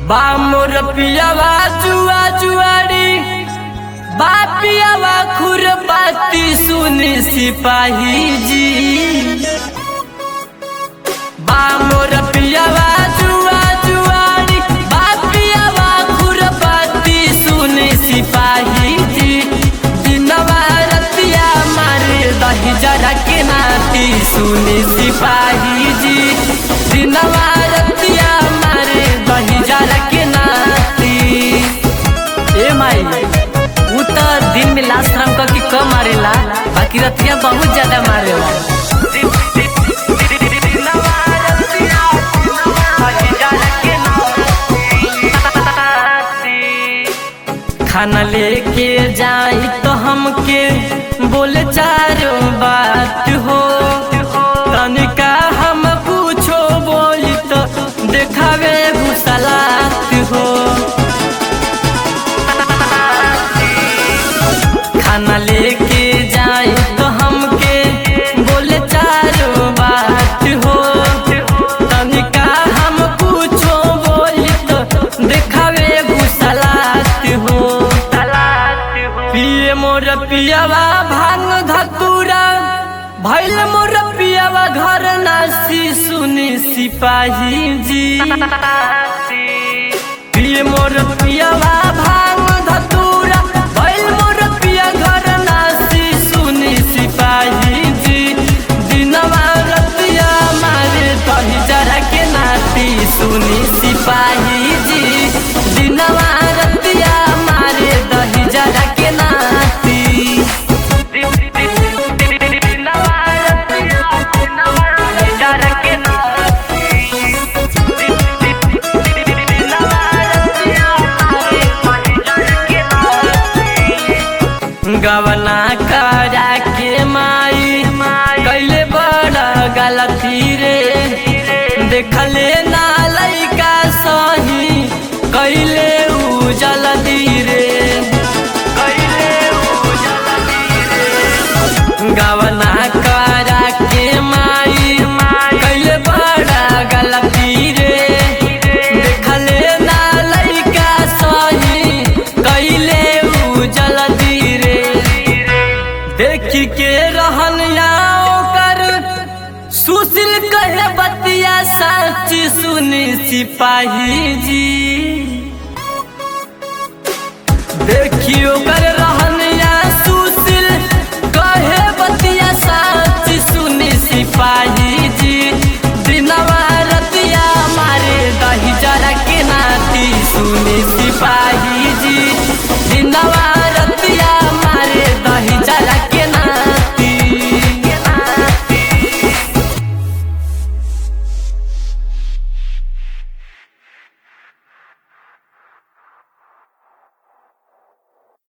बा मोर पियावा जुआ जुआरी बा पियावा खुरपाती सुनी सिपाही जी। बा मोर पियावा जुआ जुआरी बा पियावा खुरपाती सुनी सिपाही जी। दिनवा रतिया मारे दही जरा के नाती सुनी सिपाही जी। दिनवा रतिया मारे दही जरा के नाती। ए माई वो तो दिन में लास्ट राम का की कम मारेला, बाकी रतिया बहुत ज्यादा मारेला। खाना लेके जाई तो हमके बोले चारों बात हो, तनिका हम कुछो बोली तो देखावे घुसलात हो। खाना लेके जाई तो हमके बोले चारों बात हो, तनिका हम कुछो बोली तो देखावे घुसलात हो। पिए मोर पियावा भांग धतूरा भैल मोर पियावा घर नासी सुनी सिपाही जी। पिए मोर पियावा भांग धतूरा भैल मोर पिया घर नासी सुनी सिपाही जी। दिनवा रतिया मारे दही जरा के नाती सुनी सिपाही जी। दिनवा रतिया मारे दही जरा के नाती। गवना करा के माई कैले बड़ा गलती रे, देखले ना लइका सही कैले उ जल्दी रे। गवना करा के माई कैले बड़ा गलती रे, देखले ना लइका सही कैले उ जल्दी रे। देखी के रहन कर सुशील कहे बतिया सच सुनी सिपाही जी। देखियो कर